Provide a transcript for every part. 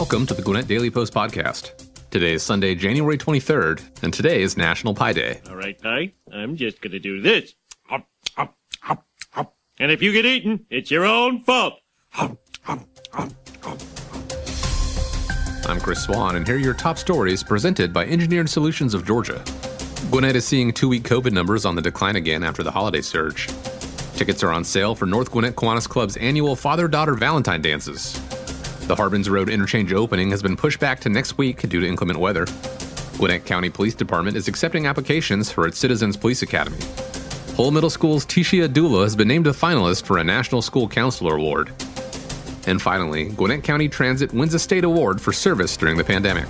Welcome to the Gwinnett Daily Post podcast. Today is Sunday, January 23rd, and today is National Pie Day. All right, Pie, I'm just going to do this. Hop, hop, hop, hop. And if you get eaten, it's your own fault. Hop, hop, hop, hop. I'm Chris Swan, and here are your top stories presented by Engineered Solutions of Georgia. Gwinnett is seeing two-week COVID numbers on the decline again after the holiday surge. Tickets are on sale for North Gwinnett Kiwanis Club's annual Father-Daughter Valentine Dances. The Harbins Road interchange opening has been pushed back to next week due to inclement weather. Gwinnett County Police Department is accepting applications for its Citizens Police Academy. Hull Middle School's Tishia Dula has been named a finalist for a National School Counselor Award. And finally, Gwinnett County Transit wins a state award for service during the pandemic.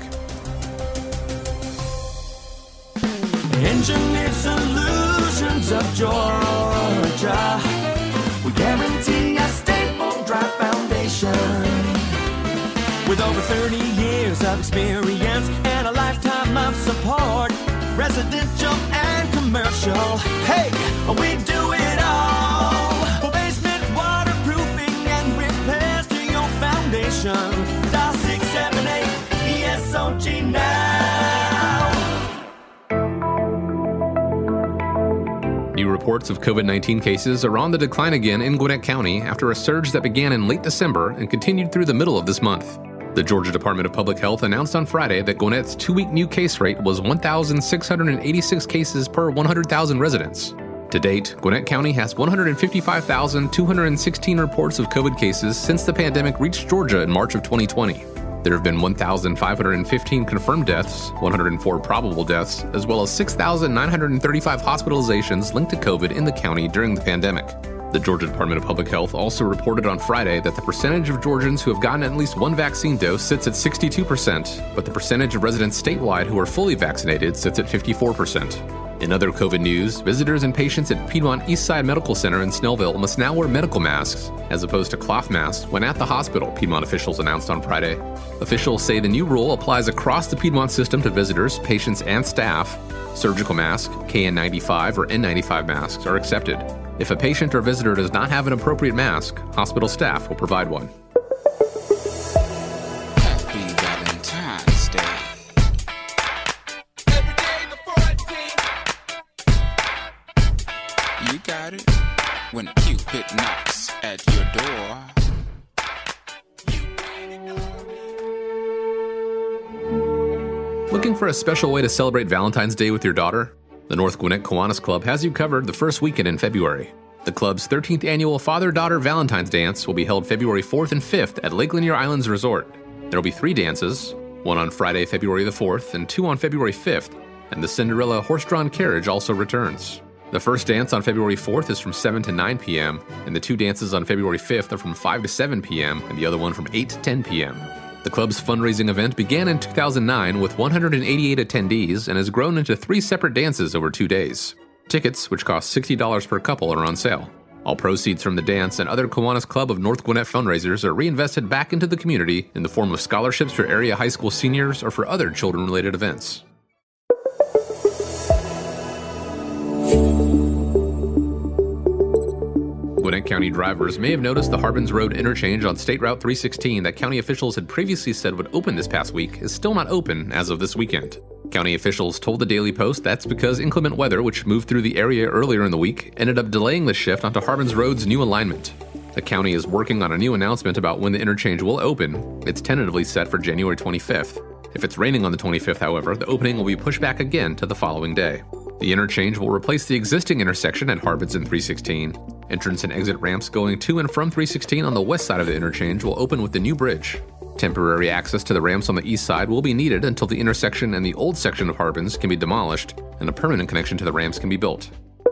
Engineered Solutions of Georgia. We guarantee a stable, dry foundation. With over 30 years of experience and a lifetime of support, residential and commercial, hey, we do it all. For basement waterproofing and repairs to your foundation, dial 678 ESOG now. New reports of COVID-19 cases are on the decline again in Gwinnett County after a surge that began in late December and continued through the middle of this month. The Georgia Department of Public Health announced on Friday that Gwinnett's two-week new case rate was 1,686 cases per 100,000 residents. To date, Gwinnett County has 155,216 reports of COVID cases since the pandemic reached Georgia in March of 2020. There have been 1,515 confirmed deaths, 104 probable deaths, as well as 6,935 hospitalizations linked to COVID in the county during the pandemic. The Georgia Department of Public Health also reported on Friday that the percentage of Georgians who have gotten at least one vaccine dose sits at 62%, but the percentage of residents statewide who are fully vaccinated sits at 54%. In other COVID news, visitors and patients at Piedmont Eastside Medical Center in Snellville must now wear medical masks, as opposed to cloth masks, when at the hospital, Piedmont officials announced on Friday. Officials say the new rule applies across the Piedmont system to visitors, patients, and staff. Surgical masks, KN95 or N95 masks, are accepted. If a patient or visitor does not have an appropriate mask, hospital staff will provide one. Happy Valentine's Day. Every day the 14th. You got it. When Cupid knocks at your door. Looking for a special way to celebrate Valentine's Day with your daughter? The North Gwinnett Kiwanis Club has you covered the first weekend in February. The club's 13th annual Father-Daughter Valentine's Dance will be held February 4th and 5th at Lake Lanier Islands Resort. There will be 3 dances, one on Friday, February the 4th, and 2 on February 5th, and the Cinderella horse-drawn carriage also returns. The first dance on February 4th is from 7 to 9 p.m., and the 2 dances on February 5th are from 5 to 7 p.m., and the other one from 8 to 10 p.m. The club's fundraising event began in 2009 with 188 attendees and has grown into 3 separate dances over 2 days. Tickets, which cost $60 per couple, are on sale. All proceeds from the dance and other Kiwanis Club of North Gwinnett fundraisers are reinvested back into the community in the form of scholarships for area high school seniors or for other children-related events. Gwinnett County drivers may have noticed the Harbins Road interchange on State Route 316 that county officials had previously said would open this past week is still not open as of this weekend. County officials told the Daily Post that's because inclement weather, which moved through the area earlier in the week, ended up delaying the shift onto Harbins Road's new alignment. The county is working on a new announcement about when the interchange will open. It's tentatively set for January 25th. If it's raining on the 25th, however, the opening will be pushed back again to the following day. The interchange will replace the existing intersection at Harbins and 316. Entrance and exit ramps going to and from 316 on the west side of the interchange will open with the new bridge. Temporary access to the ramps on the east side will be needed until the intersection and the old section of Harbins can be demolished and a permanent connection to the ramps can be built.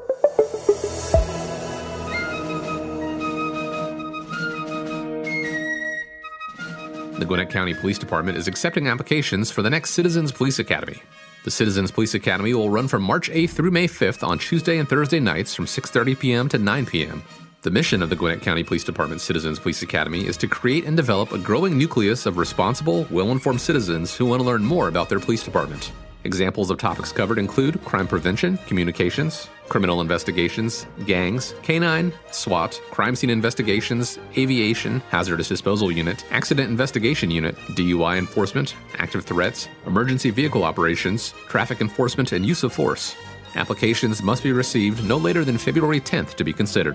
The Gwinnett County Police Department is accepting applications for the next Citizens Police Academy. The Citizens Police Academy will run from March 8th through May 5th on Tuesday and Thursday nights from 6:30 p.m. to 9 p.m. The mission of the Gwinnett County Police Department's Citizens Police Academy is to create and develop a growing nucleus of responsible, well-informed citizens who want to learn more about their police department. Examples of topics covered include crime prevention, communications, criminal investigations, gangs, canine, SWAT, crime scene investigations, aviation, hazardous disposal unit, accident investigation unit, DUI enforcement, active threats, emergency vehicle operations, traffic enforcement, and use of force. Applications must be received no later than February 10th to be considered.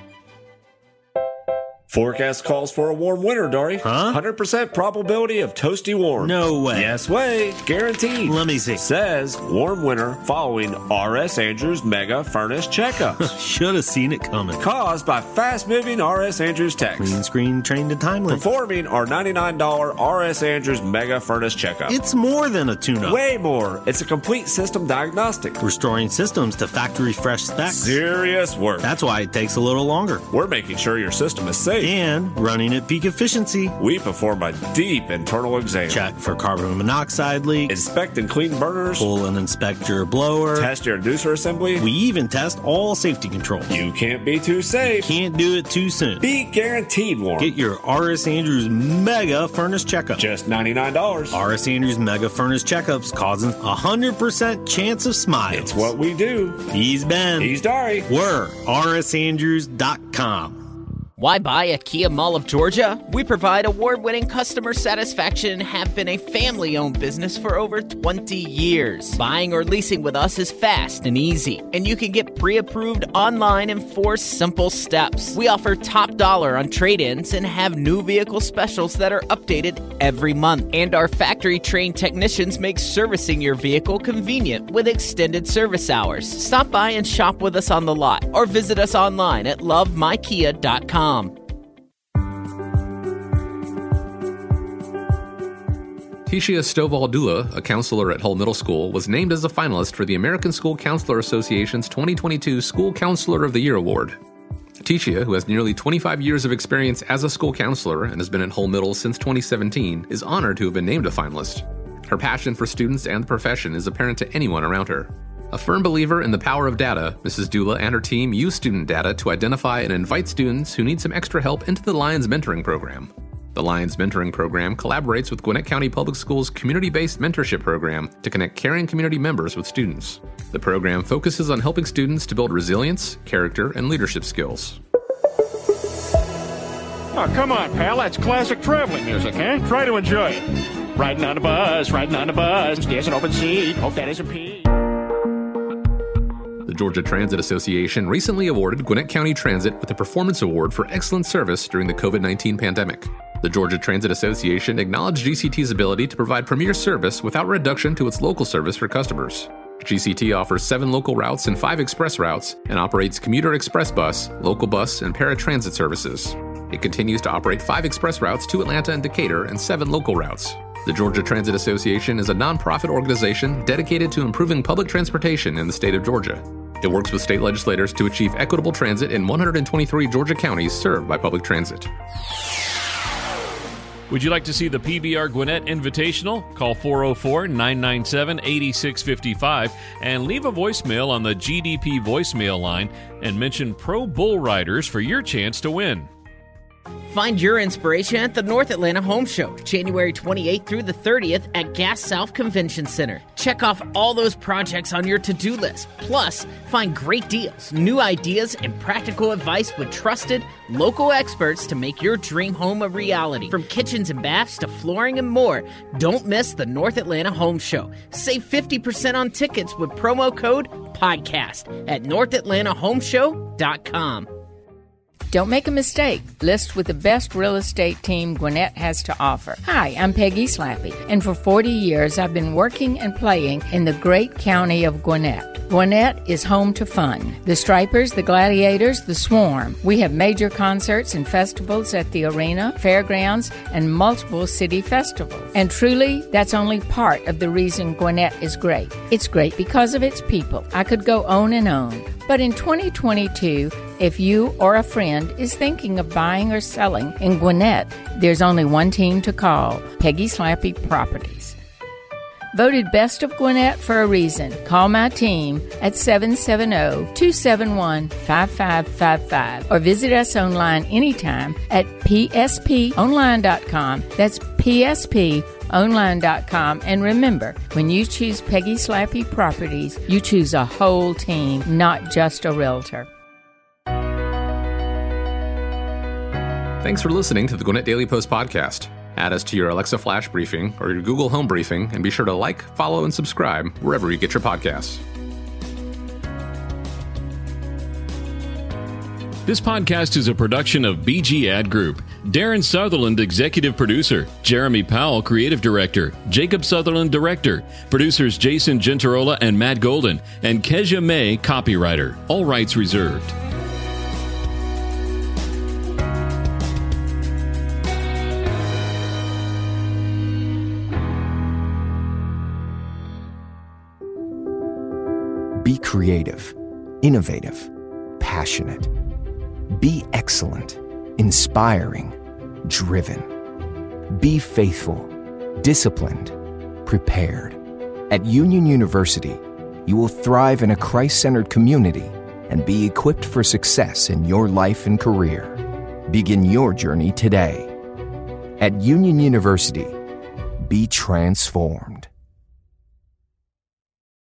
Forecast calls for a warm winter, Dory. Huh? 100% probability of toasty warm. No way. Yes way. Guaranteed. Let me see. Says warm winter following R.S. Andrews Mega Furnace Checkups. Should have seen it coming. Caused by fast-moving R.S. Andrews techs. Clean screen, trained and timely. Performing our $99 R.S. Andrews Mega Furnace Checkup. It's more than a tune-up. Way more. It's a complete system diagnostic. Restoring systems to factory fresh specs. Serious work. That's why it takes a little longer. We're making sure your system is safe. And running at peak efficiency. We perform a deep internal exam. Check for carbon monoxide leaks. Inspect and clean burners. Pull and inspect your blower. Test your inducer assembly. We even test all safety controls. You can't be too safe. Can't do it too soon. Be guaranteed warm. Get your R.S. Andrews Mega Furnace Checkup. Just $99. R.S. Andrews Mega Furnace Checkups causing 100% chance of smiles. It's what we do. He's Ben. He's Dari. We're rsandrews.com. Why buy a Kia Mall of Georgia? We provide award-winning customer satisfaction and have been a family-owned business for over 20 years. Buying or leasing with us is fast and easy, and you can get pre-approved online in 4 simple steps. We offer top dollar on trade-ins and have new vehicle specials that are updated every month. And our factory-trained technicians make servicing your vehicle convenient with extended service hours. Stop by and shop with us on the lot, or visit us online at lovemykia.com. Tishia Stovall-Dula, a counselor at Hull Middle School, was named as a finalist for the American School Counselor Association's 2022 School Counselor of the Year Award. Tishia, who has nearly 25 years of experience as a school counselor and has been at Hull Middle since 2017, is honored to have been named a finalist. Her passion for students and the profession is apparent to anyone around her. A firm believer in the power of data, Mrs. Dula and her team use student data to identify and invite students who need some extra help into the Lions Mentoring Program. The Lions Mentoring Program collaborates with Gwinnett County Public Schools' community-based mentorship program to connect caring community members with students. The program focuses on helping students to build resilience, character, and leadership skills. Oh, come on, pal. That's classic traveling music, huh? Try to enjoy it. Riding on a bus, there's an open seat. Hope that isn't pee. The Georgia Transit Association recently awarded Gwinnett County Transit with a Performance Award for excellent service during the COVID-19 pandemic. The Georgia Transit Association acknowledged GCT's ability to provide premier service without reduction to its local service for customers. GCT offers 7 local routes and 5 express routes and operates commuter express bus, local bus, and paratransit services. It continues to operate 5 express routes to Atlanta and Decatur and 7 local routes. The Georgia Transit Association is a nonprofit organization dedicated to improving public transportation in the state of Georgia. It works with state legislators to achieve equitable transit in 123 Georgia counties served by public transit. Would you like to see the PBR Gwinnett Invitational? Call 404-997-8655 and leave a voicemail on the GDP voicemail line and mention Pro Bull Riders for your chance to win. Find your inspiration at the North Atlanta Home Show, January 28th through the 30th at Gas South Convention Center. Check off all those projects on your to-do list. Plus, find great deals, new ideas, and practical advice with trusted, local experts to make your dream home a reality. From kitchens and baths to flooring and more, don't miss the North Atlanta Home Show. Save 50% on tickets with promo code PODCAST at NorthatlantaHomeshow.com. Don't make a mistake. List with the best real estate team Gwinnett has to offer. Hi, I'm Peggy Slappy, and for 40 years I've been working and playing in the great county of Gwinnett. Gwinnett is home to fun. The Stripers, the Gladiators, the Swarm. We have major concerts and festivals at the arena, fairgrounds, and multiple city festivals. And truly, that's only part of the reason Gwinnett is great. It's great because of its people. I could go on and on. But in 2022, if you or a friend is thinking of buying or selling in Gwinnett, there's only one team to call, Peggy Slappy Properties. Voted Best of Gwinnett for a reason. Call my team at 770-271-5555 or visit us online anytime at psponline.com. That's psponline.com. And remember, when you choose Peggy Slappy Properties, you choose a whole team, not just a realtor. Thanks for listening to the Gwinnett Daily Post podcast. Add us to your Alexa Flash Briefing or your Google Home Briefing, and be sure to like, follow, and subscribe wherever you get your podcasts. This podcast is a production of BG Ad Group. Darren Sutherland, Executive Producer. Jeremy Powell, Creative Director. Jacob Sutherland, Director. Producers Jason Gentarola and Matt Golden. And Kezia May, Copywriter. All rights reserved. Be creative, innovative, passionate. Be excellent, inspiring, driven. Be faithful, disciplined, prepared. At Union University, you will thrive in a Christ-centered community and be equipped for success in your life and career. Begin your journey today. At Union University, be transformed.